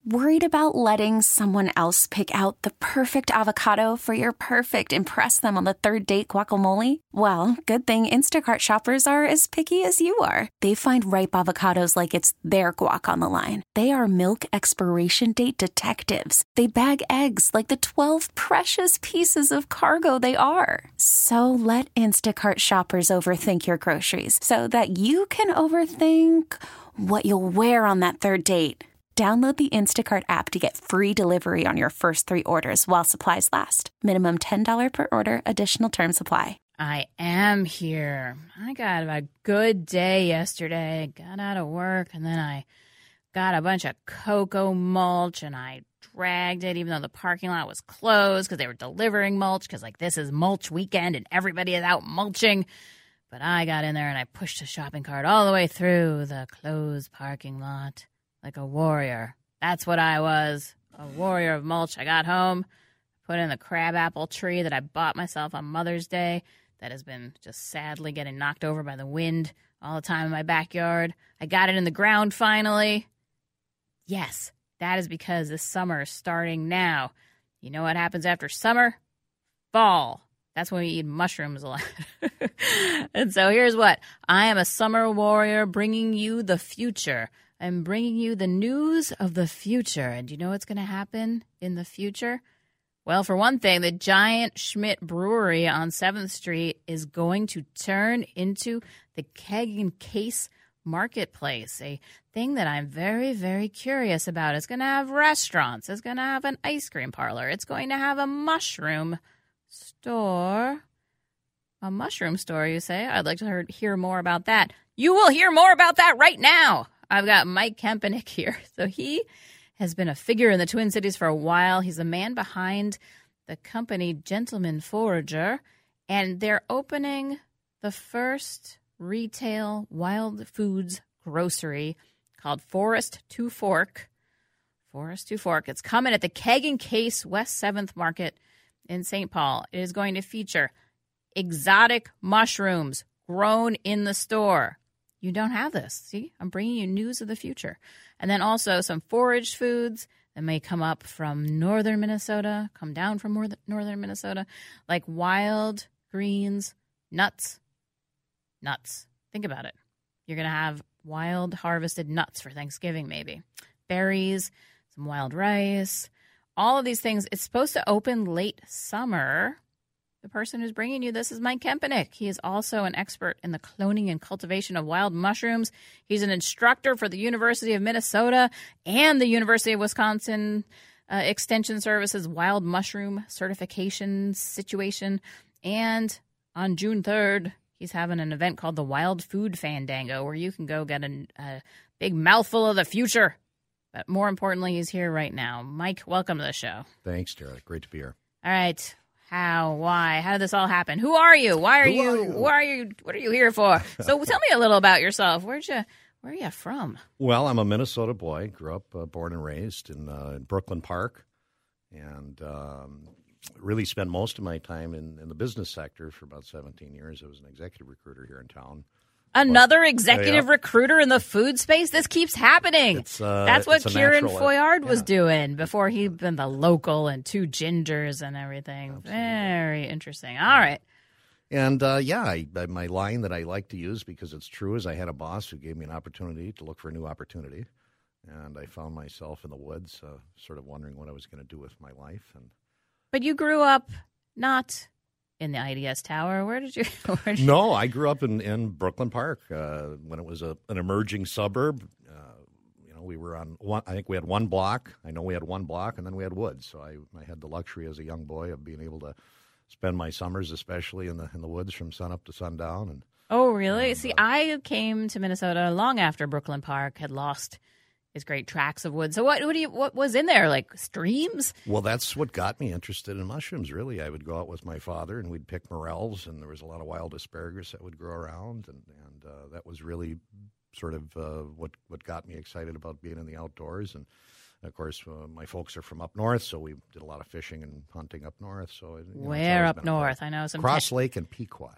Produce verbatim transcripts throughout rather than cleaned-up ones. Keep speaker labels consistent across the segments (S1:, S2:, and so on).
S1: Worried about letting someone else pick out the perfect avocado for your perfect impress them on the third date guacamole? Well, good thing Instacart shoppers are as picky as you are. They find ripe avocados like it's their guac on the line. They are milk expiration date detectives. They bag eggs like the twelve precious pieces of cargo they are. So let Instacart shoppers overthink your groceries so that you can overthink what you'll wear on that third date. Download the Instacart app to get free delivery on your first three orders while supplies last. Minimum ten dollars per order. Additional terms apply.
S2: I am here. I got a good day yesterday. Got out of work, and then I got a bunch of cocoa mulch, and I dragged it even though the parking lot was closed because they were delivering mulch because, like, this is mulch weekend and everybody is out mulching. But I got in there, and I pushed the shopping cart all the way through the closed parking lot. Like a warrior. That's what I was. A warrior of mulch. I got home, put in the crabapple tree that I bought myself on Mother's Day that has been just sadly getting knocked over by the wind all the time in my backyard. I got it in the ground finally. Yes, that is because this summer is starting now. You know what happens after summer? Fall. That's when we eat mushrooms a lot. And so here's what. I am a summer warrior bringing you the future. I'm bringing you the news of the future. And do you know what's going to happen in the future? Well, for one thing, the giant Schmidt Brewery on seventh Street is going to turn into the Keg and Case Marketplace, a thing that I'm very, very curious about. It's going to have restaurants. It's going to have an ice cream parlor. It's going to have a mushroom store. A mushroom store, you say? I'd like to hear more about that. You will hear more about that right now. I've got Mike Kempenick here. So he has been a figure in the Twin Cities for a while. He's the man behind the company Gentleman Forager, and they're opening the first retail wild foods grocery called Forest to Fork. Forest to Fork. It's coming at the Keg and Case West seventh Market in Saint Paul. It is going to feature exotic mushrooms grown in the store. You don't have this. See, I'm bringing you news of the future. And then also some foraged foods that may come up from northern Minnesota, come down from northern Minnesota, like wild greens, nuts. Nuts. Think about it. You're going to have wild harvested nuts for Thanksgiving maybe. Berries, some wild rice, all of these things. It's supposed to open late summer. The person who's bringing you this is Mike Kempenick. He is also an expert in the cloning and cultivation of wild mushrooms. He's an instructor for the University of Minnesota and the University of Wisconsin uh, Extension Services Wild Mushroom Certification Situation. And on June third, he's having an event called the Wild Food Fandango, where you can go get a, a big mouthful of the future. But more importantly, he's here right now. Mike, welcome to the show.
S3: Thanks, Tara. Great to be here.
S2: All right. How? Why? How did this all happen? Who are you? Why are
S3: Who
S2: you?
S3: are you?
S2: Why are you? What are you here for? So tell me a little about yourself. Where'd you? Where are you from?
S3: Well, I'm a Minnesota boy. Grew up, uh, born and raised in, uh, in Brooklyn Park, and um, really spent most of my time in, in the business sector for about seventeen years. I was an executive recruiter here in town.
S2: Another
S3: But,
S2: executive
S3: yeah.
S2: recruiter in the food space? This keeps happening.
S3: It's, uh,
S2: That's what
S3: it's a
S2: Kieran
S3: natural-
S2: Foyard was
S3: yeah.
S2: doing before he'd been the local and two gingers and everything.
S3: Absolutely.
S2: Very interesting. All right.
S3: And, uh, yeah, I, my line that I like to use because it's true is I had a boss who gave me an opportunity to look for a new opportunity. And I found myself in the woods uh, sort of wondering what I was going to do with my life. And
S2: But you grew up not in the I D S Tower. Where did you? Where did you
S3: No, I grew up in, in Brooklyn Park uh, when it was a, an emerging suburb. Uh, you know, we were on one. I think we had one block. I know we had one block, and then we had woods. So I, I had the luxury as a young boy of being able to spend my summers, especially in the in the woods, from sun up to sundown. And
S2: Oh, really?
S3: And,
S2: See,
S3: uh,
S2: I came to Minnesota long after Brooklyn Park had lost its great tracts of wood. So what? What do you? What was in there? Like streams?
S3: well, that's what got me interested in mushrooms. Really, I would go out with my father, and we'd pick morels, and there was a lot of wild asparagus that would grow around, and and uh, that was really sort of uh, what what got me excited about being in the outdoors. And of course, uh, my folks are from up north, so we did a lot of fishing and hunting up north. So you know, it's
S2: Where
S3: always
S2: up
S3: been a
S2: north?
S3: part.
S2: I know some
S3: Cross Lake and Pequot.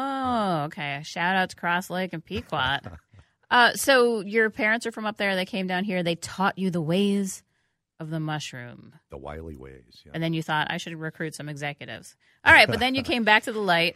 S2: Oh, okay. Shout out to Cross Lake and Pequot. uh, so your parents are from up there. They came down here. They taught you the ways of the mushroom.
S3: The wily ways. Yeah.
S2: And then you thought, I should recruit some executives. All right, but then you came back to the light.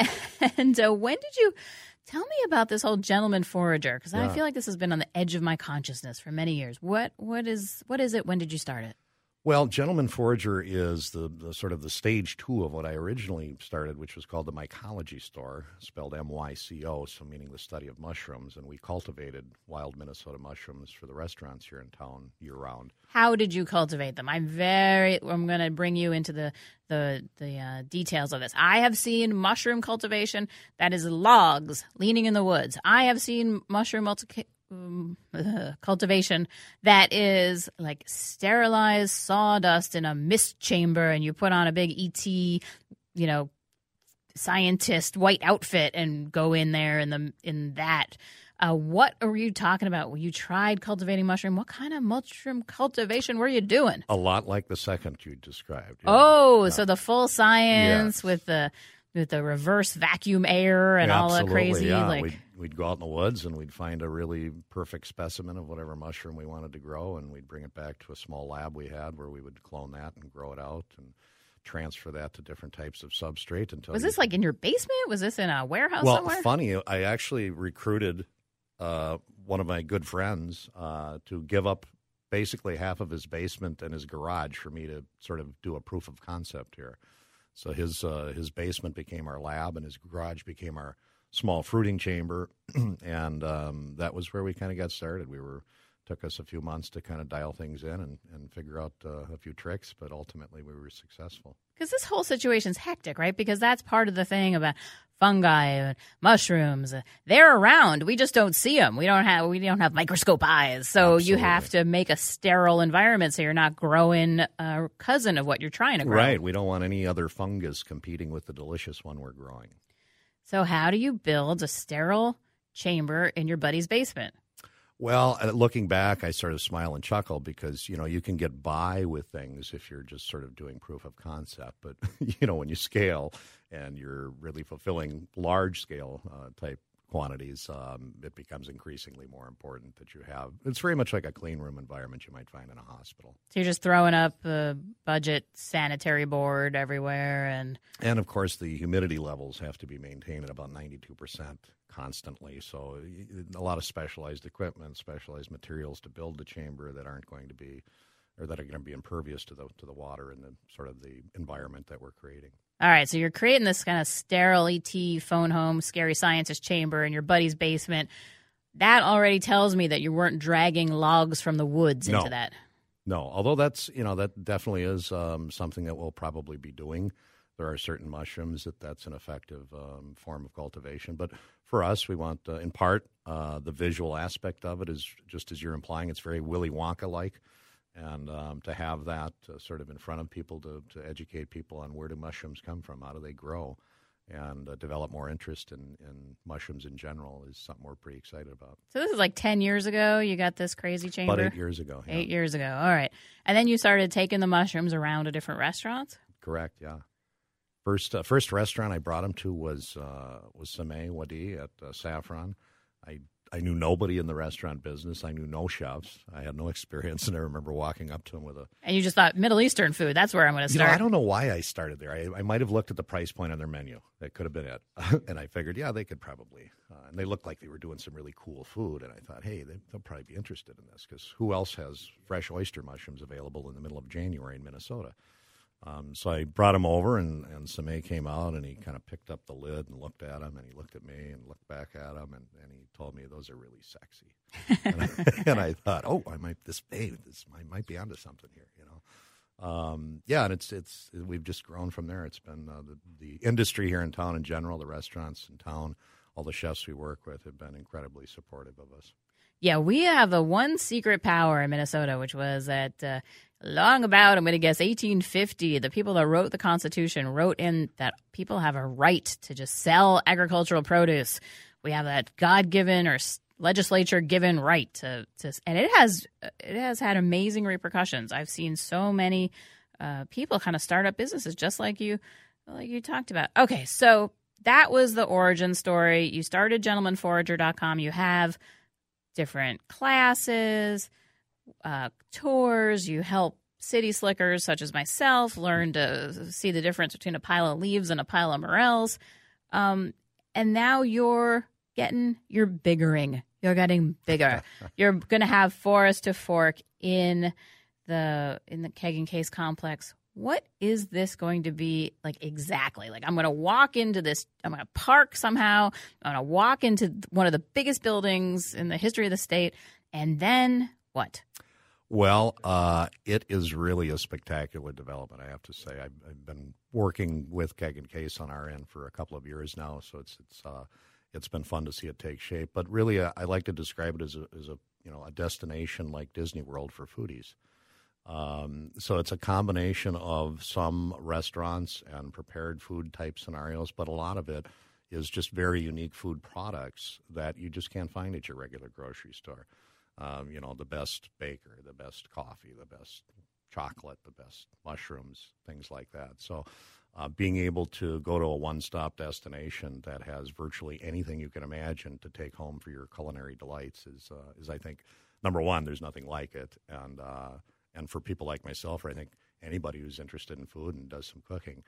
S2: And uh, when did you tell me about this whole gentleman forager? Because yeah. I feel like this has been on the edge of my consciousness for many years. What what is what is it? When did you start it?
S3: Well, Gentleman Forager is the, the sort of the stage two of what I originally started, which was called the Mycology Store, spelled M Y C O, so meaning the study of mushrooms. And we cultivated wild Minnesota mushrooms for the restaurants here in town year-round.
S2: How did you cultivate them? I'm very. I'm going to bring you into the the the uh, details of this. I have seen mushroom cultivation that is logs leaning in the woods. I have seen mushroom multi- um, uh, cultivation that is like sterilized sawdust in a mist chamber, and you put on a big E T, you know, scientist white outfit and go in there in the in that. Uh, what are you talking about? When you tried cultivating mushroom, what kind of mushroom cultivation were you doing?
S3: A lot like the second you described. Yeah.
S2: Oh,
S3: yeah.
S2: so the full science
S3: yes.
S2: with the with the reverse vacuum air and
S3: yeah,
S2: all that crazy.
S3: Yeah.
S2: Like
S3: we'd, we'd go out in the woods and we'd find a really perfect specimen of whatever mushroom we wanted to grow, and we'd bring it back to a small lab we had where we would clone that and grow it out and transfer that to different types of substrate. Until
S2: was
S3: you,
S2: this like in your basement? Was this in a warehouse
S3: well,
S2: somewhere?
S3: Well, funny, I actually recruited Uh, one of my good friends uh, to give up basically half of his basement and his garage for me to sort of do a proof of concept here. So his uh, his basement became our lab, and his garage became our small fruiting chamber, and um, that was where we kind of got started. We were took us a few months to kind of dial things in and, and figure out uh, a few tricks, but ultimately we were successful.
S2: Because this whole situation's hectic, right? Because that's part of the thing about fungi and mushrooms. They're around. We just don't see them. We don't have we don't have microscope eyes. So
S3: Absolutely.
S2: You have to make a sterile environment so you're not growing a cousin of what you're trying to grow.
S3: Right. We don't want any other fungus competing with the delicious one we're growing.
S2: So how do you build a sterile chamber in your buddy's basement?
S3: Well, looking back, I sort of smile and chuckle because, you know, you can get by with things if you're just sort of doing proof of concept. But, you know, when you scale and you're really fulfilling large-scale uh, type quantities, um, it becomes increasingly more important that you have. It's very much like a clean room environment you might find in a hospital.
S2: So you're just throwing up a budget sanitary board everywhere. And,
S3: and of course, the humidity levels have to be maintained at about ninety-two percent. Constantly, so a lot of specialized equipment, specialized materials to build the chamber that aren't going to be, or that are going to be impervious to the to the water and the sort of the environment that we're creating.
S2: All right, so you're creating this kind of sterile E T phone home, scary scientist chamber in your buddy's basement. That already tells me that you weren't dragging logs from the woods
S3: no.
S2: into that.
S3: No, although that's you know that definitely is um, something that we'll probably be doing. There are certain mushrooms that that's an effective um, form of cultivation. But for us, we want, uh, in part, uh, the visual aspect of it is just as you're implying, it's very Willy Wonka-like. And um, to have that uh, sort of in front of people to, to educate people on where do mushrooms come from, how do they grow, and uh, develop more interest in, in mushrooms in general is something we're pretty excited about.
S2: So this is like ten years ago you got this crazy chamber?
S3: About eight years ago. Yeah.
S2: Eight years ago. All right. And then you started taking the mushrooms around to different restaurants?
S3: Correct, yeah. First, uh, first restaurant I brought him to was uh, was Sameh Wadi at uh, Saffron. I I knew nobody in the restaurant business. I knew no chefs. I had no experience, and I remember walking up to him with a.
S2: And you just thought Middle Eastern food. That's where I'm going to start.
S3: You know, I don't know why I started there. I, I might have looked at the price point on their menu. That could have been it, and I figured, yeah, they could probably. Uh, and they looked like they were doing some really cool food, and I thought, hey, they, they'll probably be interested in this because who else has fresh oyster mushrooms available in the middle of January in Minnesota? Um, so I brought him over, and, and Sameh came out, and he kind of picked up the lid and looked at him, and he looked at me and looked back at him, and, and he told me, those are really sexy. and, I, and I thought, oh, I might this hey, this I might be onto something here, you know. Um, yeah, and it's it's we've just grown from there. It's been uh, the the industry here in town in general, the restaurants in town, all the chefs we work with have been incredibly supportive of us.
S2: Yeah, we have the one secret power in Minnesota, which was that uh, long about, I'm going to guess, eighteen fifty, the people that wrote the Constitution wrote in that people have a right to just sell agricultural produce. We have that God-given or legislature-given right to, to, and it has it has had amazing repercussions. I've seen so many uh, people kind of start up businesses just like you, like you talked about. Okay, so that was the origin story. You started gentleman forager dot com. You have different classes. uh, tours. You help city slickers such as myself learn to see the difference between a pile of leaves and a pile of morels. Um, and now you're getting, you're biggering. You're getting bigger. You're going to have Forest to Fork in the in the Keg and Case complex. What is this going to be like exactly? Like, I'm going to walk into this, I'm going to park somehow, I'm going to walk into one of the biggest buildings in the history of the state, and then what?
S3: Well, uh, it is really a spectacular development, I have to say. I've, I've been working with Keg and Case on our end for a couple of years now, so it's it's uh, it's been fun to see it take shape. But really, uh, I like to describe it as a, as a you know a destination like Disney World for foodies. Um, so it's a combination of some restaurants and prepared food type scenarios, but a lot of it is just very unique food products that you just can't find at your regular grocery store. Um, you know, the best baker, the best coffee, the best chocolate, the best mushrooms, things like that. So uh, being able to go to a one-stop destination that has virtually anything you can imagine to take home for your culinary delights is, uh, is I think, number one, there's nothing like it. And uh, and for people like myself, or I think anybody who's interested in food and does some cooking,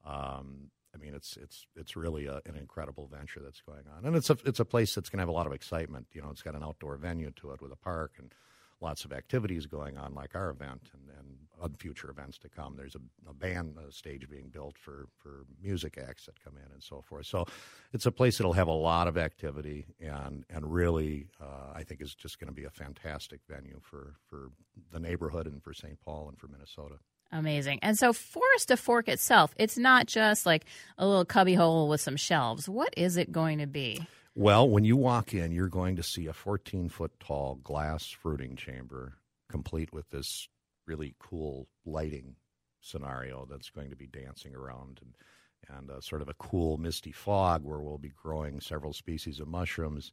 S3: um, I mean, it's it's it's really a, an incredible venture that's going on, and it's a it's a place that's going to have a lot of excitement. You know, it's got an outdoor venue to it with a park and lots of activities going on, like our event and, and other future events to come. There's a, a band a stage being built for for music acts that come in and so forth. So it's a place that'll have a lot of activity and and really, uh, I think, is just going to be a fantastic venue for for the neighborhood and for Saint Paul and for Minnesota.
S2: Amazing. And so Forest to Fork itself, it's not just like a little cubby hole with some shelves. What is it going to be?
S3: Well, when you walk in, you're going to see a fourteen-foot tall glass fruiting chamber complete with this really cool lighting scenario that's going to be dancing around and, and uh, sort of a cool misty fog where we'll be growing several species of mushrooms.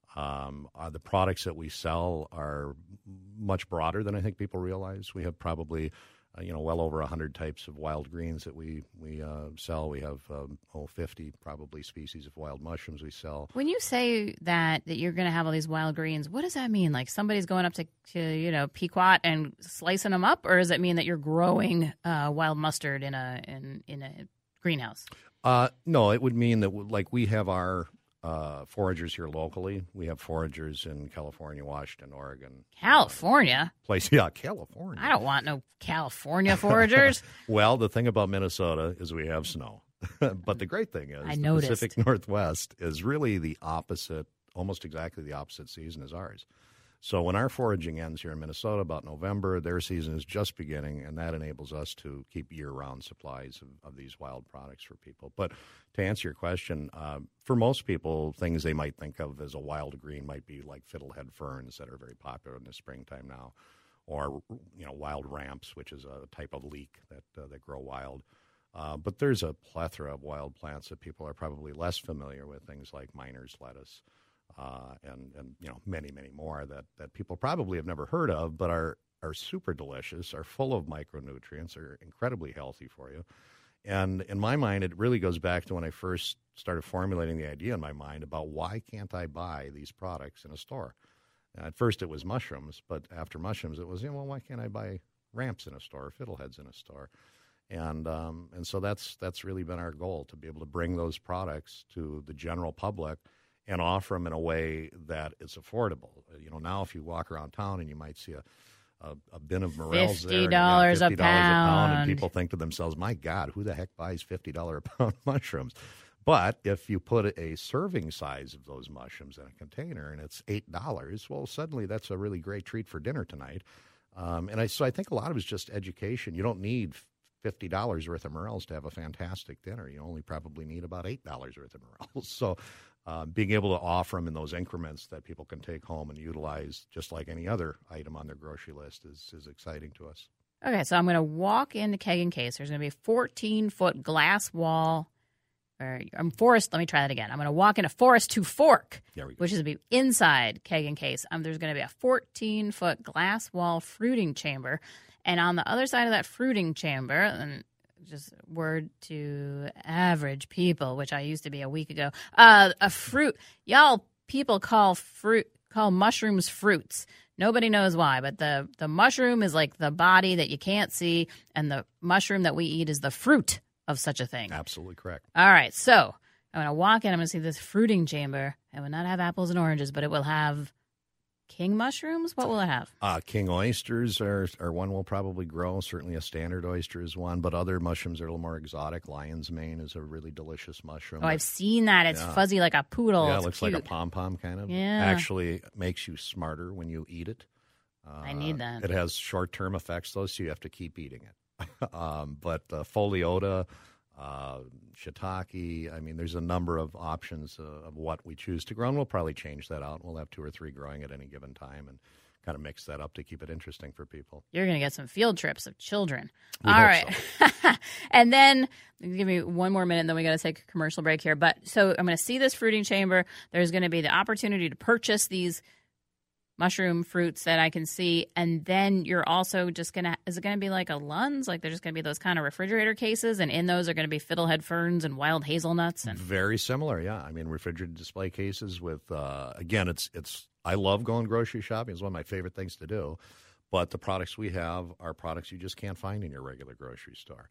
S3: Um, uh, the products that we sell are much broader than I think people realize. We have probably Uh, you know, well over one hundred types of wild greens that we, we uh, sell. We have, um, oh, fifty probably species of wild mushrooms we sell.
S2: When you say that, that you're going to have all these wild greens, what does that mean? Like somebody's going up to, to you know, Pequot and slicing them up? Or does it mean that you're growing uh, wild mustard in a in, in a greenhouse?
S3: Uh, no, it would mean that, like, we have our uh, foragers here locally. We have foragers in California, Washington, Oregon.
S2: California?
S3: Uh, place, yeah, California.
S2: I don't want no California foragers.
S3: Well, the thing about Minnesota is we have snow. But the great thing is
S2: I
S3: the
S2: noticed.
S3: Pacific Northwest is really the opposite, almost exactly the opposite season as ours. So when our foraging ends here in Minnesota about November, their season is just beginning, and that enables us to keep year-round supplies of, of these wild products for people. But to answer your question, uh, for most people, things they might think of as a wild green might be like fiddlehead ferns that are very popular in the springtime now, or you know wild ramps, which is a type of leek that uh, that grow wild. Uh, but there's a plethora of wild plants that people are probably less familiar with, things like miner's lettuce. Uh, and, and, you know, many, many more that, that people probably have never heard of, but are, are super delicious, are full of micronutrients, are incredibly healthy for you. And in my mind, it really goes back to when I first started formulating the idea in my mind about why can't I buy these products in a store? And at first it was mushrooms, but after mushrooms it was, you know, well, why can't I buy ramps in a store, fiddleheads in a store? And um, and so that's that's really been our goal, to be able to bring those products to the general public and offer them in a way that it's affordable. You know, now if you walk around town and you might see a, a, a bin of morels there,
S2: fifty dollars
S3: yeah, fifty dollars
S2: a pound.
S3: and people think to themselves, my God, who the heck buys fifty dollars a pound mushrooms? But if you put a serving size of those mushrooms in a container and it's eight dollars, well, suddenly that's a really great treat for dinner tonight. Um, and I, so I think a lot of it is just education. You don't need fifty dollars worth of morels to have a fantastic dinner. You only probably need about eight dollars worth of morels. So uh, being able to offer them in those increments that people can take home and utilize just like any other item on their grocery list is, is exciting to us.
S2: Okay, so I'm going to walk into Keg and Case. There's going to be a fourteen-foot glass wall. Or I'm Forest. Let me try that again. I'm going to walk into Forest to Fork, which is going to be inside Keg and Case. Um, there's going to be a fourteen-foot glass wall fruiting chamber. And on the other side of that fruiting chamber, and just word to average people, which I used to be a week ago, uh, a fruit. Y'all people call fruit call mushrooms fruits. Nobody knows why, but the, the mushroom is like the body that you can't see, and the mushroom that we eat is the fruit of such a thing.
S3: Absolutely correct.
S2: All right, so I'm going to walk in. I'm going to see this fruiting chamber. It will not have apples and oranges, but it will have king mushrooms. What will it have?
S3: Uh, king oysters are, are one we'll probably grow. Certainly a standard oyster is one, but other mushrooms are a little more exotic. Lion's mane is a really delicious mushroom.
S2: Oh, I've seen that. It's
S3: yeah.
S2: fuzzy like a poodle.
S3: Yeah,
S2: it's
S3: it looks
S2: cute.
S3: like a pom-pom kind of.
S2: Yeah.
S3: Actually makes you smarter when you eat it. Uh,
S2: I need that.
S3: It has short-term effects, though, so you have to keep eating it. um, but uh, Foliota, uh, shiitake, I mean, there's a number of options uh, of what we choose to grow, and we'll probably change that out. We'll have two or three growing at any given time and kind of mix that up to keep it interesting for people.
S2: You're going to get some field trips of children.
S3: We
S2: All
S3: hope
S2: right.
S3: so.
S2: And then give me one more minute, and then we got to take a commercial break here. But so I'm going to see this fruiting chamber. There's going to be the opportunity to purchase these mushroom fruits that I can see, and then you're also just gonna is it gonna be like a Lund's, like they're just gonna be those kind of refrigerator cases, and in those are gonna be fiddlehead ferns and wild hazelnuts and
S3: very similar, yeah. I mean, refrigerated display cases with uh, again, it's it's I love going grocery shopping. It's one of my favorite things to do, but the products we have are products you just can't find in your regular grocery store.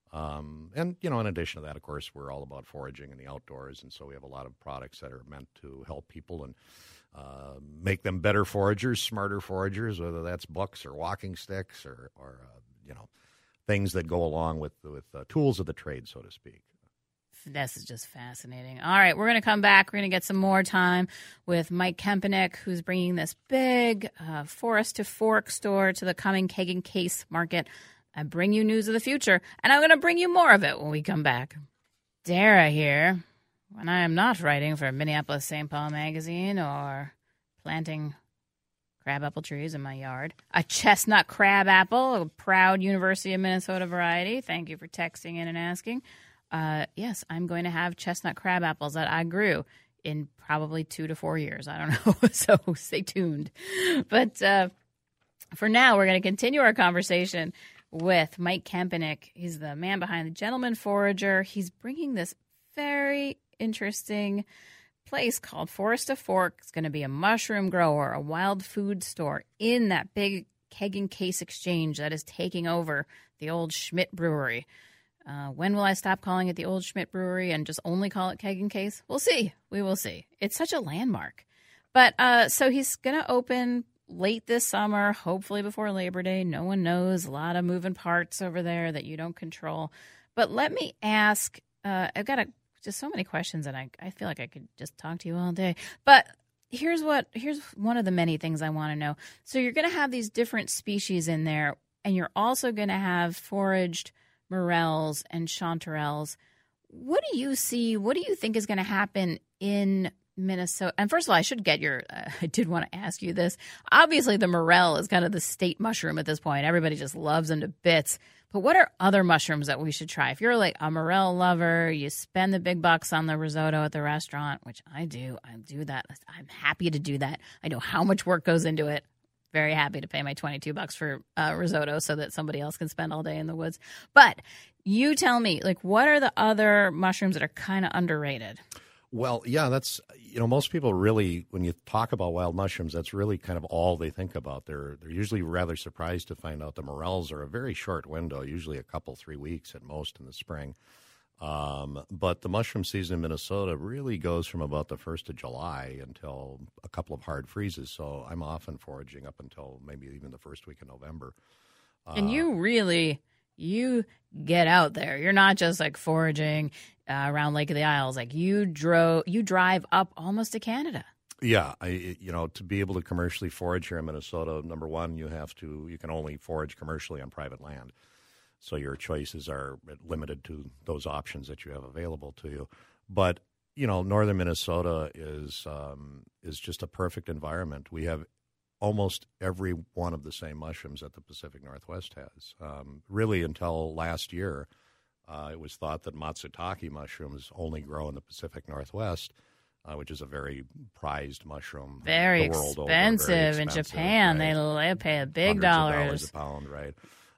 S3: Um, and you know, in addition to that, of course, we're all about foraging in the outdoors, and so we have a lot of products that are meant to help people and Uh, make them better foragers, smarter foragers, whether that's books or walking sticks or, or uh, you know, things that go along with with uh, tools of the trade, so to speak.
S2: This is just fascinating. All right, we're going to come back. We're going to get some more time with Mike Kempenick, who's bringing this big uh, Forest to Fork store to the coming Keg and Case market. I bring you news of the future, and I'm going to bring you more of it when we come back. Dara here. When I am not writing for Minneapolis Saint Paul magazine or planting crabapple trees in my yard, a chestnut crabapple, a proud University of Minnesota variety. Thank you for texting in and asking. Uh, yes, I'm going to have chestnut crabapples that I grew in probably two to four years. I don't know, so stay tuned. But uh, for now, we're going to continue our conversation with Mike Kempenick. He's the man behind the Gentleman Forager. He's bringing this very interesting place called Forest to Fork. It's going to be a mushroom grower, a wild food store in that big Keg and Case exchange that is taking over the old Schmidt Brewery. Uh, when will I stop calling it the old Schmidt Brewery and just only call it Keg and Case? We'll see. We will see. It's such a landmark. But uh, so he's going to open late this summer, hopefully before Labor Day. No one knows. A lot of moving parts over there that you don't control. But let me ask, uh, I've got a just so many questions, and I, I feel like I could just talk to you all day. But here's what here's one of the many things I want to know. So you're going to have these different species in there, and you're also going to have foraged morels and chanterelles. What do you see? What do you think is going to happen in Minnesota? And first of all, I should get your uh, – I did want to ask you this. Obviously, the morel is kind of the state mushroom at this point. Everybody just loves them to bits. But what are other mushrooms that we should try? If you're like a morel lover, you spend the big bucks on the risotto at the restaurant, which I do. I do that. I'm happy to do that. I know how much work goes into it. Very happy to pay my twenty-two bucks for uh, risotto so that somebody else can spend all day in the woods. But you tell me, like, what are the other mushrooms that are kind of underrated?
S3: Well, yeah, that's, you know, most people really, when you talk about wild mushrooms, that's really kind of all they think about. They're they're usually rather surprised to find out the morels are a very short window, usually a couple, three weeks at most in the spring. Um, but the mushroom season in Minnesota really goes from about the first of July until a couple of hard freezes. So I'm often foraging up until maybe even the first week of November. Uh,
S2: and you really, you get out there. You're not just like foraging Uh, around Lake of the Isles, like you drove, you drive up almost to Canada.
S3: Yeah, I, you know, to be able to commercially forage here in Minnesota, number one, you have to, you can only forage commercially on private land, so your choices are limited to those options that you have available to you. But you know, northern Minnesota is um, is just a perfect environment. We have almost every one of the same mushrooms that the Pacific Northwest has. Um, really, until last year. Uh, it was thought that matsutake mushrooms only grow in the Pacific Northwest, uh, which is a very prized mushroom.
S2: Very
S3: the world
S2: expensive,
S3: over, very
S2: in
S3: expensive,
S2: Japan.
S3: Right?
S2: They, they pay a big
S3: Hundreds of
S2: dollars.
S3: dollars a pound, right?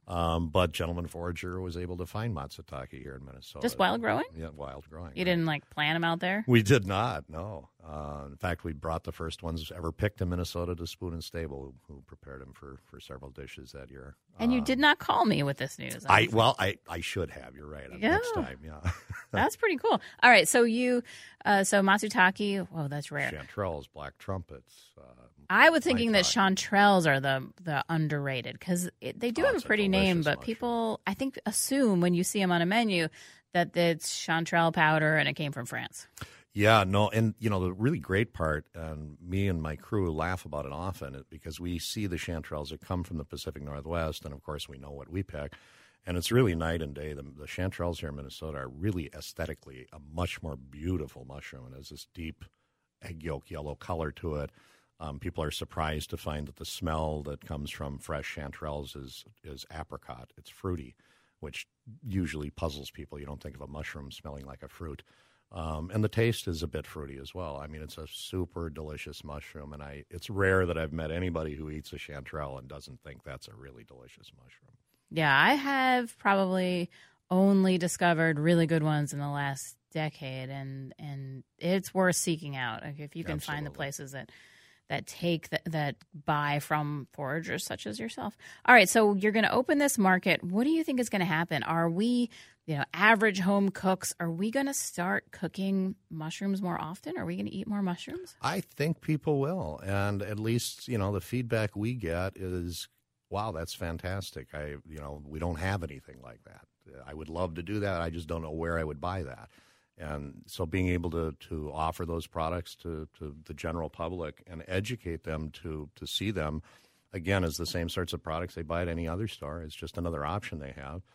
S3: Um, but Gentleman Forager was able to find Matsutake here in Minnesota.
S2: Just wild growing?
S3: Yeah, wild growing.
S2: You
S3: right.
S2: didn't like plant them out there?
S3: We did not, no. Uh, in fact, we brought the first ones ever picked in Minnesota to Spoon and Stable, who, who prepared them for, for several dishes that year.
S2: And you
S3: um,
S2: did not call me with this news.
S3: I Well, I, I should have. You're right.
S2: Yeah.
S3: Next time, yeah.
S2: That's pretty cool. All right, so you, uh, so Matsutake, whoa, that's rare.
S3: Chanterelles, black trumpets. Uh,
S2: I was thinking that
S3: maitake.
S2: chanterelles are the the underrated because they do
S3: Oh,
S2: have a
S3: it's a
S2: pretty name,
S3: delicious
S2: but
S3: mushroom.
S2: people, I think, assume when you see them on a menu that it's chanterelle powder and it came from France.
S3: Yeah, no, and you know the really great part, and me and my crew laugh about it often, is because we see the chanterelles that come from the Pacific Northwest, and of course we know what we pick, and it's really night and day. The, the chanterelles here in Minnesota are really aesthetically a much more beautiful mushroom, and it has this deep egg yolk yellow color to it. Um, people are surprised to find that the smell that comes from fresh chanterelles is is apricot. It's fruity, which usually puzzles people. You don't think of a mushroom smelling like a fruit. Um, and the taste is a bit fruity as well. I mean, it's a super delicious mushroom, and I it's rare that I've met anybody who eats a chanterelle and doesn't think that's a really delicious mushroom.
S2: Yeah, I have probably only discovered really good ones in the last decade, and and it's worth seeking out. Like, if you can find the
S3: Absolutely.
S2: places that that take that, that buy from foragers such as yourself. All right, so you're going to open this market. What do you think is going to happen? Are we, you know, average home cooks, are we going to start cooking mushrooms more often? Are we going to eat more mushrooms?
S3: I think people will, and at least you know the feedback we get is, "Wow, that's fantastic." I, you know, we don't have anything like that. I would love to do that. I just don't know where I would buy that. And so being able to, to offer those products to, to the general public and educate them to, to see them, again, as the same sorts of products they buy at any other store. It's just another option they have.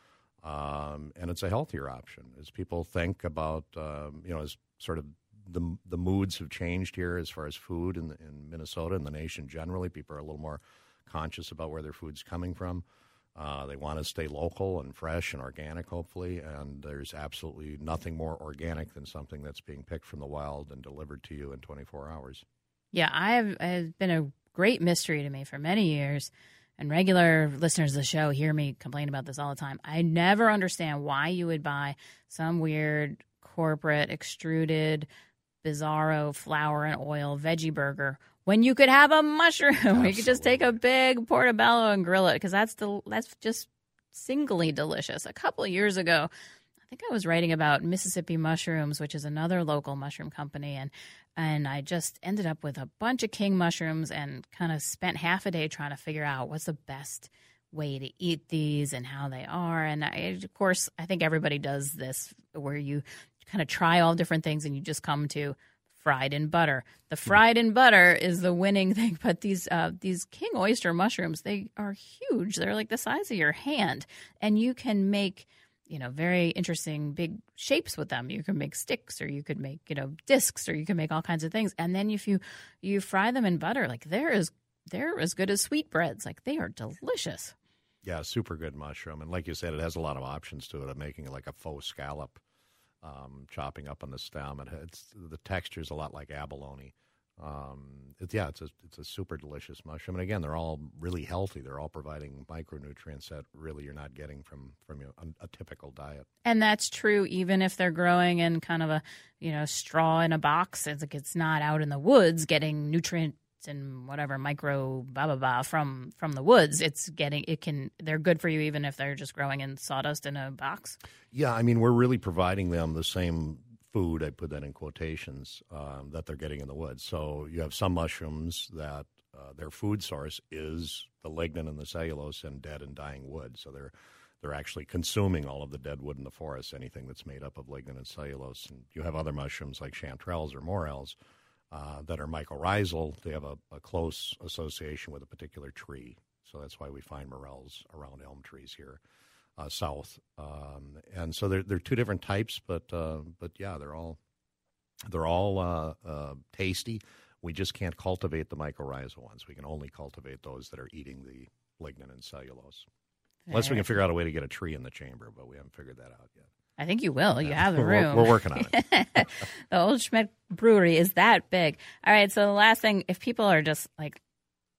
S3: Um, and it's a healthier option. As people think about, um, you know, as sort of the the moods have changed here as far as food in, in Minnesota and the nation generally, people are a little more conscious about where their food's coming from. Uh, they want to stay local and fresh and organic, hopefully, and there's absolutely nothing more organic than something that's being picked from the wild and delivered to you in twenty-four hours.
S2: Yeah, I have, it's been a great mystery to me for many years, and regular listeners of the show hear me complain about this all the time. I never understand why you would buy some weird corporate extruded bizarro flour and oil veggie burger when you could have a mushroom. You could just take a big portobello and grill it, because that's the that's just singly delicious. A couple of years ago, I think I was writing about Mississippi Mushrooms, which is another local mushroom company, and and I just ended up with a bunch of king mushrooms and kind of spent half a day trying to figure out what's the best way to eat these and how they are. And I, of course, I think everybody does this, where you kind of try all different things and you just come to fried in butter. The fried in butter is the winning thing. But these uh, these king oyster mushrooms, they are huge. They're like the size of your hand, and you can make, you know, very interesting big shapes with them. You can make sticks, or you could make, you know, discs, or you can make all kinds of things. And then if you you fry them in butter, like they're as they're as good as sweetbreads. Like, they are delicious.
S3: Yeah, super good mushroom. And like you said, it has a lot of options to it of making it like a faux scallop, um, chopping up on the stem. It, it's, the texture is a lot like abalone. Um, it, yeah, it's a, it's a super delicious mushroom. And again, they're all really healthy. They're all providing micronutrients that really you're not getting from, from a, a typical diet.
S2: And that's true even if they're growing in kind of a, you know, straw in a box. It's like it's not out in the woods getting nutrients and whatever micro blah blah blah from from the woods. It's getting it can they're good for you even if they're just growing in sawdust in a box.
S3: Yeah, I mean, we're really providing them the same food, I put that in quotations, um, that they're getting in the woods. So you have some mushrooms that uh, their food source is the lignin and the cellulose in dead and dying wood. So they're they're actually consuming all of the dead wood in the forest, anything that's made up of lignin and cellulose. And you have other mushrooms like chanterelles or morels uh, that are mycorrhizal. They have a, a close association with a particular tree. So that's why we find morels around elm trees here. Uh, south, um, and so they're they're two different types, but uh, but yeah, they're all they're all uh, uh, tasty. We just can't cultivate the mycorrhizal ones. We can only cultivate those that are eating the lignin and cellulose. Unless we can figure out a way to get a tree in the chamber, but we haven't figured that out yet.
S2: I think you will. You have the room.
S3: We're, we're working on it.
S2: The Old Schmidt Brewery is that big. All right. So the last thing, if people are just like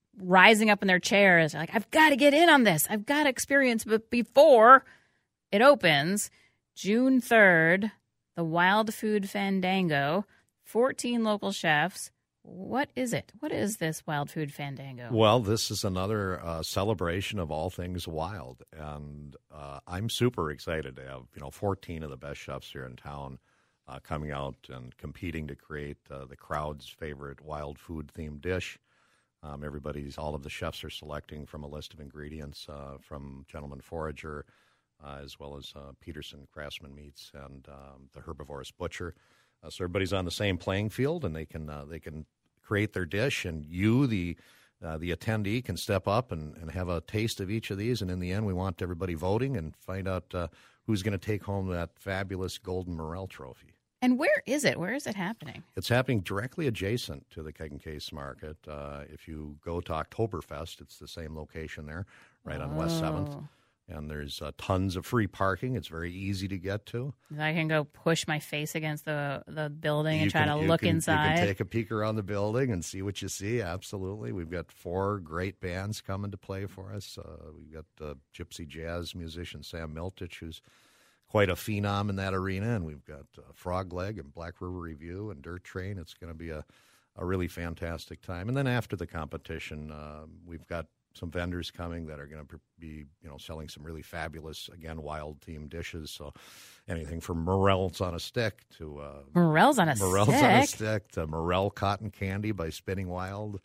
S2: rising up in their chairs. They're like, I've got to get in on this. I've got to experience. But before it opens, June third, the Wild Food Fandango, fourteen local chefs. What is it? What is this Wild Food Fandango?
S3: Well, this is another uh, celebration of all things wild, and uh, I'm super excited to have you know fourteen of the best chefs here in town uh, coming out and competing to create uh, the crowd's favorite wild food themed dish. Um, everybody's all of the chefs are selecting from a list of ingredients uh, from Gentleman Forager, uh, as well as uh, Peterson Craftsman Meats and um, the Herbivorous Butcher. Uh, so everybody's on the same playing field, and they can uh, they can create their dish, and you, the uh, the attendee, can step up and, and have a taste of each of these. And in the end, we want everybody voting and find out uh, who's going to take home that fabulous Golden Morel Trophy.
S2: And where is it? Where is it happening?
S3: It's happening directly adjacent to the Keg and Case Market. Uh, if you go to Oktoberfest, it's the same location there, right on
S2: oh.
S3: West seventh. And there's uh, tons of free parking. It's very easy to get to.
S2: I can go push my face against the the building
S3: you
S2: and try
S3: can,
S2: to look
S3: can,
S2: inside.
S3: You can take a peek around the building and see what you see. Absolutely. We've got four great bands coming to play for us. Uh, we've got uh, gypsy jazz musician Sam Miltich, who's quite a phenom in that arena. And we've got uh, Frog Leg and Black River Review and Dirt Train. It's going to be a, a really fantastic time. And then after the competition, uh, we've got some vendors coming that are going to be, you know, selling some really fabulous, again, wild-themed dishes. So anything from morels on a stick to uh,
S2: morels on a
S3: morels
S2: stick,
S3: on a stick to morel cotton candy by Spinning Wild.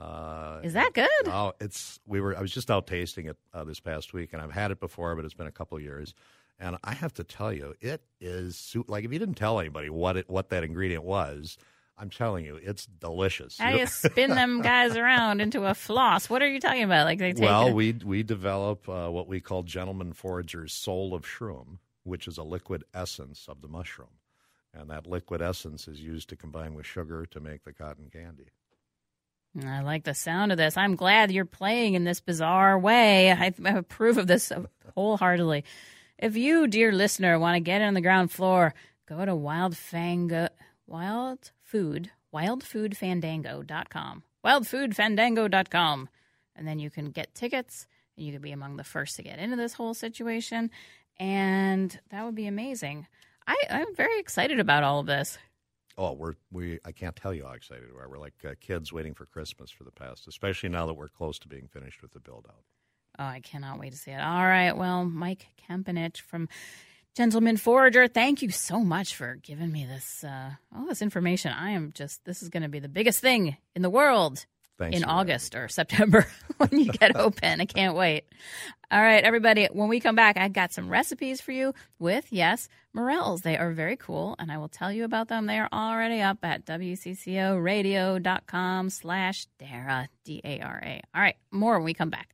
S3: Uh,
S2: Is that good?
S3: Oh, it's we were. I was just out tasting it uh, this past week, and I've had it before, but it's been a couple of years. And I have to tell you, it is like if you didn't tell anybody what it what that ingredient was. I'm telling you, it's delicious.
S2: How do you spin them guys around into a floss? What are you talking about? Like they take
S3: well,
S2: it...
S3: we we develop uh, what we call Gentleman Forager's Soul of Shroom, which is a liquid essence of the mushroom. And that liquid essence is used to combine with sugar to make the cotton candy.
S2: I like the sound of this. I'm glad you're playing in this bizarre way. I, I approve of this wholeheartedly. If you, dear listener, want to get on the ground floor, go to Wild Fango... Wild Food, wild food fandango dot com. wild food fandango dot com. And then you can get tickets, and you could be among the first to get into this whole situation. And that would be amazing. I, I'm very excited about all of this.
S3: Oh, we're we I can't tell you how excited we are. We're like uh, kids waiting for Christmas for the past, especially now that we're close to being finished with the build-out.
S2: Oh, I cannot wait to see it. All right, well, Mike Kempenich from Gentleman Forager, thank you so much for giving me this uh, all this information. I am just, this is going to be the biggest thing in the world
S3: Thanks
S2: in August that. or September when you get open. I can't wait. All right, everybody, when we come back, I got some recipes for you with, yes, morels. They are very cool, and I will tell you about them. They are already up at W C C O radio dot com slash Dara, D A R A. All right, more when we come back.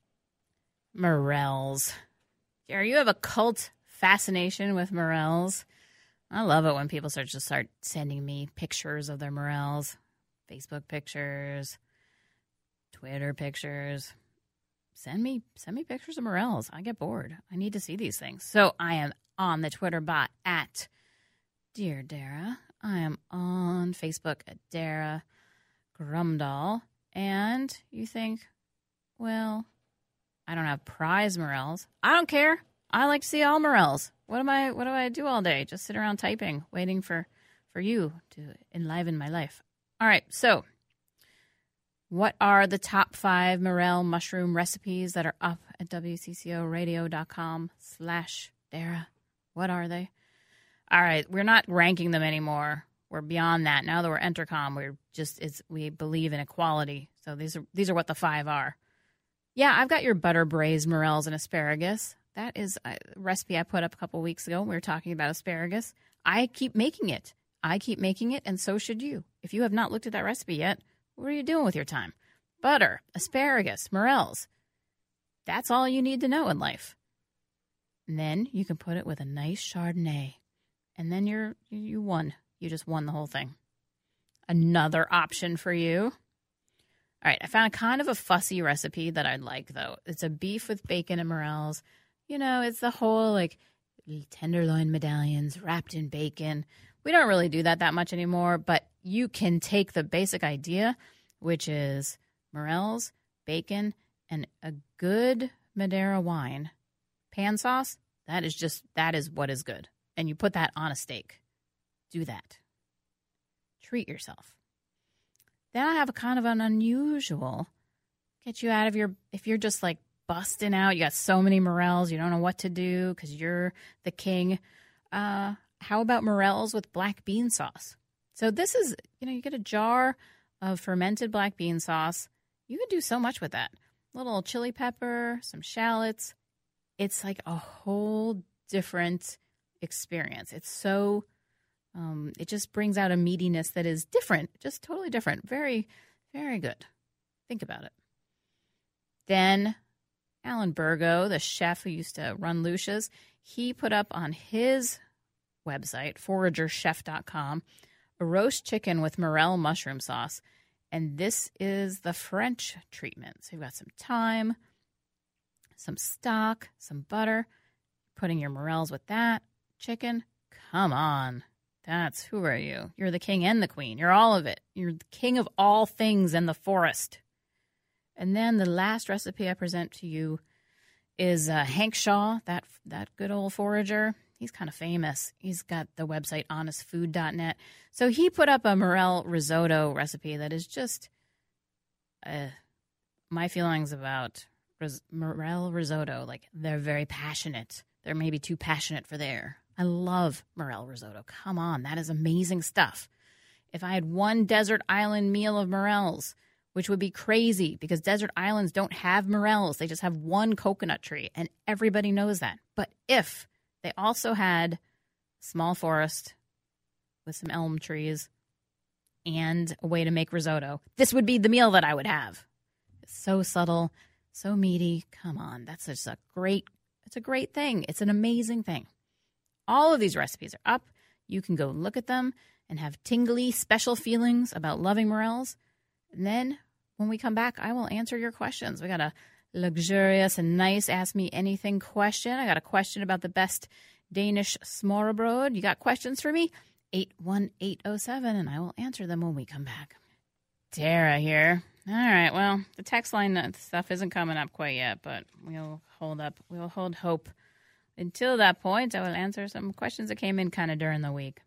S2: Morels. Jerry, you have a cult fascination with morels. I love it when people start just start sending me pictures of their morels, Facebook pictures, Twitter pictures. Send me send me pictures of morels. I get bored. I need to see these things. So I am on the Twitter bot at Dear Dara. I am on Facebook at Dara Grumdahl. And you think, well, I don't have prize morels. I don't care. I like to see all morels. What am I? What do I do all day? Just sit around typing, waiting for, for you to enliven my life. All right. So, what are the top five morel mushroom recipes that are up at W C C O radio dot com slash Dara? What are they? All right. We're not ranking them anymore. We're beyond that. Now that we're Entercom, we're just it's we believe in equality. So these are these are what the five are. Yeah, I've got your butter braised morels and asparagus. That is a recipe I put up a couple weeks ago. We were talking about asparagus. I keep making it. I keep making it, and so should you. If you have not looked at that recipe yet, what are you doing with your time? Butter, asparagus, morels. That's all you need to know in life. And then you can put it with a nice Chardonnay. And then you're you won. You just won the whole thing. Another option for you. All right, I found a kind of a fussy recipe that I'd like, though. It's a beef with bacon and morels. You know, it's the whole, like, tenderloin medallions wrapped in bacon. We don't really do that that much anymore, but you can take the basic idea, which is morels, bacon, and a good Madeira wine. Pan sauce, that is just, that is what is good. And you put that on a steak. Do that. Treat yourself. Then I have a kind of an unusual, get you out of your, if you're just like busting out, you got so many morels, you don't know what to do because you're the king. Uh, how about morels with black bean sauce? So this is, you know, you get a jar of fermented black bean sauce. You can do so much with that. A little chili pepper, some shallots. It's like a whole different experience. It's so, um, it just brings out a meatiness that is different, just totally different. Very, very good. Think about it. Then Alan Burgo, the chef who used to run Lucia's, he put up on his website, forager chef dot com, a roast chicken with morel mushroom sauce. And this is the French treatment. So you've got some thyme, some stock, some butter, putting your morels with that. Chicken, come on. That's, who are you? You're the king and the queen. You're all of it. You're the king of all things in the forest. And then the last recipe I present to you is uh, Hank Shaw, that that good old forager. He's kind of famous. He's got the website honest food dot net. So he put up a morel risotto recipe that is just uh, my feelings about ris- morel risotto. Like, they're very passionate. They're maybe too passionate for there. I love morel risotto. Come on, that is amazing stuff. If I had one desert island meal of morels, which would be crazy because desert islands don't have morels. They just have one coconut tree, and everybody knows that. But if they also had a small forest with some elm trees and a way to make risotto, this would be the meal that I would have. It's so subtle, so meaty. Come on, that's just a great, it's a great thing. It's an amazing thing. All of these recipes are up. You can go look at them and have tingly, special feelings about loving morels. And then when we come back, I will answer your questions. We got a luxurious and nice Ask Me Anything question. I got a question about the best Danish smørrebrød. You got questions for me? eight one eight oh seven, and I will answer them when we come back. Tara here. All right, well, the text line stuff isn't coming up quite yet, but we'll hold up. We'll hold hope. Until that point, I will answer some questions that came in kind of during the week.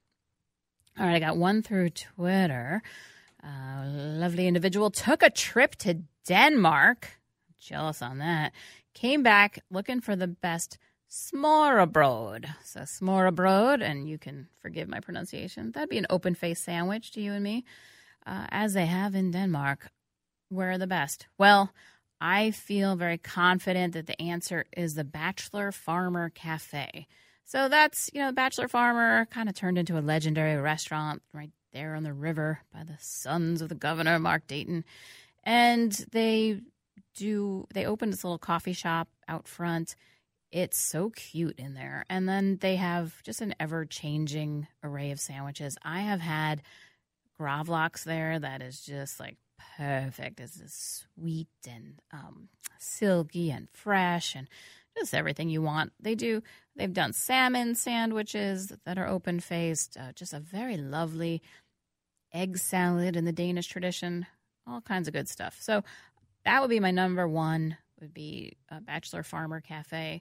S2: All right, I got one through Twitter. Uh, lovely individual took a trip to Denmark. Jealous on that. Came back looking for the best smørrebrød. So smørrebrød, and you can forgive my pronunciation. That'd be an open-faced sandwich to you and me, uh, as they have in Denmark. Where are the best? Well, I feel very confident that the answer is the Bachelor Farmer Cafe. So that's, you know, Bachelor Farmer kind of turned into a legendary restaurant right there on the river by the sons of the governor, Mark Dayton. And they do, they opened this little coffee shop out front. It's so cute in there. And then they have just an ever-changing array of sandwiches. I have had gravlax there that is just like perfect. It's just sweet and um, silky and fresh and just everything you want. They do. They've done salmon sandwiches that are open-faced. Uh, just a very lovely egg salad in the Danish tradition. All kinds of good stuff. So that would be my number one. Would be a Bachelor Farmer Cafe.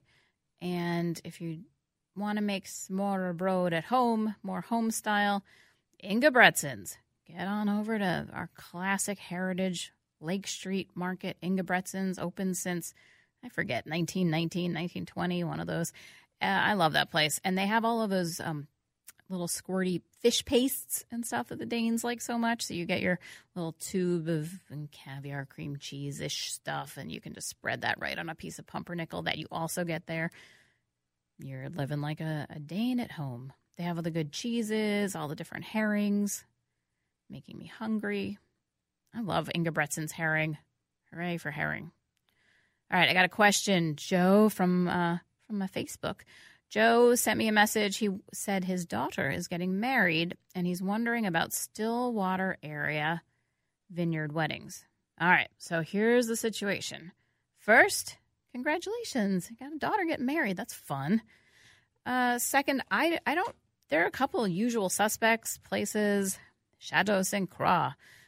S2: And if you want to make smørrebrød at home, more home style, Ingebretsen's. Get on over to our classic heritage Lake Street Market. Ingebretsen's, open since, I forget, nineteen nineteen, nineteen twenty, one of those. Uh, I love that place. And they have all of those um, little squirty fish pastes and stuff that the Danes like so much. So you get your little tube of caviar cream cheese-ish stuff, and you can just spread that right on a piece of pumpernickel that you also get there. You're living like a, a Dane at home. They have all the good cheeses, all the different herrings. Making me hungry. I love Ingebretsen's herring. Hooray for herring. All right, I got a question. Joe from uh, from my Facebook. Joe sent me a message. He said his daughter is getting married, and he's wondering about Stillwater area vineyard weddings. All right, so here's the situation. First, congratulations. You got a daughter getting married. That's fun. Uh, second, I, I don't, there are a couple of usual suspects, places, Chateau Sainte Croix,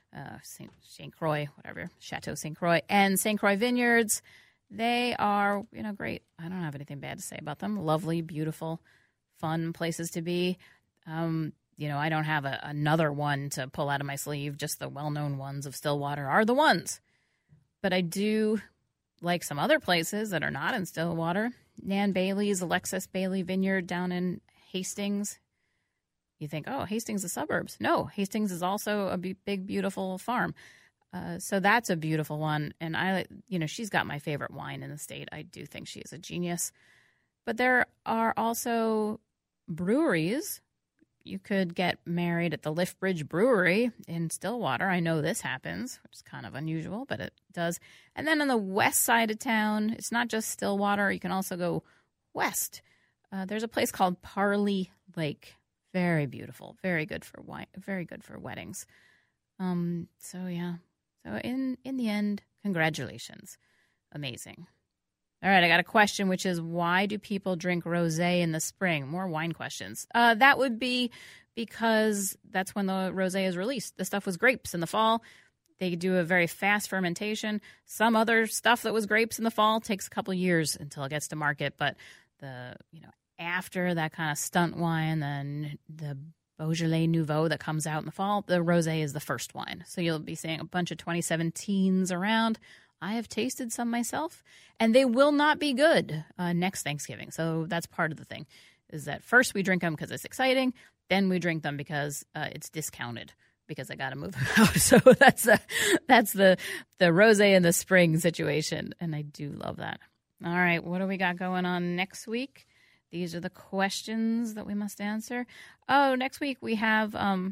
S2: uh, Saint Saint Croix, whatever, Chateau Saint Croix, and Saint Croix Vineyards. They are, you know, great. I don't have anything bad to say about them. Lovely, beautiful, fun places to be. Um, you know, I don't have a, another one to pull out of my sleeve. Just the well-known ones of Stillwater are the ones. But I do like some other places that are not in Stillwater. Nan Bailey's Alexis Bailey Vineyard down in Hastings. You think, oh, Hastings is suburbs. No, Hastings is also a b- big, beautiful farm. Uh, so that's a beautiful one. And I, you know, she's got my favorite wine in the state. I do think she is a genius. But there are also breweries. You could get married at the Liftbridge Brewery in Stillwater. I know this happens, which is kind of unusual, but it does. And then on the west side of town, it's not just Stillwater. You can also go west. Uh, there's a place called Parley Lake. Very beautiful. Very good for wine. Very good for weddings. Um. So yeah. So in in the end, congratulations. Amazing. All right, I got a question, which is, why do people drink rosé in the spring? More wine questions. Uh, that would be because that's when the rosé is released. The stuff was grapes in the fall. They do a very fast fermentation. Some other stuff that was grapes in the fall takes a couple years until it gets to market. But the you know after that kind of stunt wine, then the Beaujolais Nouveau that comes out in the fall, the rosé is the first wine. So you'll be seeing a bunch of twenty seventeens around. I have tasted some myself, and they will not be good uh, next Thanksgiving. So that's part of the thing, is that first we drink them because it's exciting, then we drink them because uh, it's discounted because I got to move them out. So that's a, that's the the rosé in the spring situation, and I do love that. All right, what do we got going on next week? These are the questions that we must answer. Oh, next week we have um,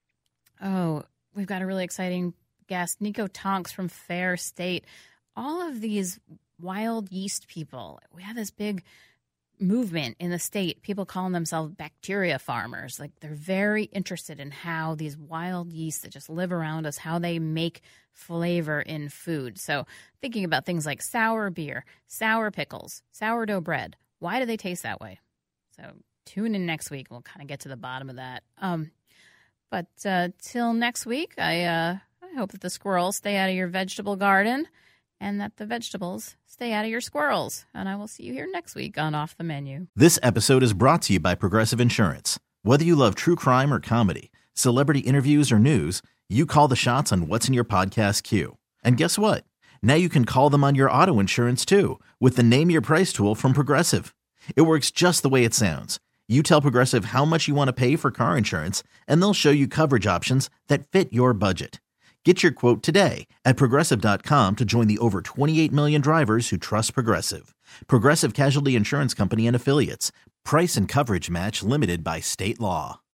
S2: oh we've got a really exciting guest, Nico Tonks from Fair State. All of these wild yeast people, we have this big movement in the state, people calling themselves bacteria farmers. Like, they're very interested in how these wild yeasts that just live around us, how they make flavor in food. So thinking about things like sour beer, sour pickles, sourdough bread. Why do they taste that way? So tune in next week. We'll kind of get to the bottom of that. Um, but uh, till next week, I... Uh, I hope that the squirrels stay out of your vegetable garden and that the vegetables stay out of your squirrels. And I will see you here next week on Off the Menu.
S4: This episode is brought to you by Progressive Insurance. Whether you love true crime or comedy, celebrity interviews or news, you call the shots on what's in your podcast queue. And guess what? Now you can call them on your auto insurance too with the Name Your Price tool from Progressive. It works just the way it sounds. You tell Progressive how much you want to pay for car insurance, and they'll show you coverage options that fit your budget. Get your quote today at Progressive dot com to join the over twenty-eight million drivers who trust Progressive. Progressive Casualty Insurance Company and Affiliates. Price and coverage match limited by state law.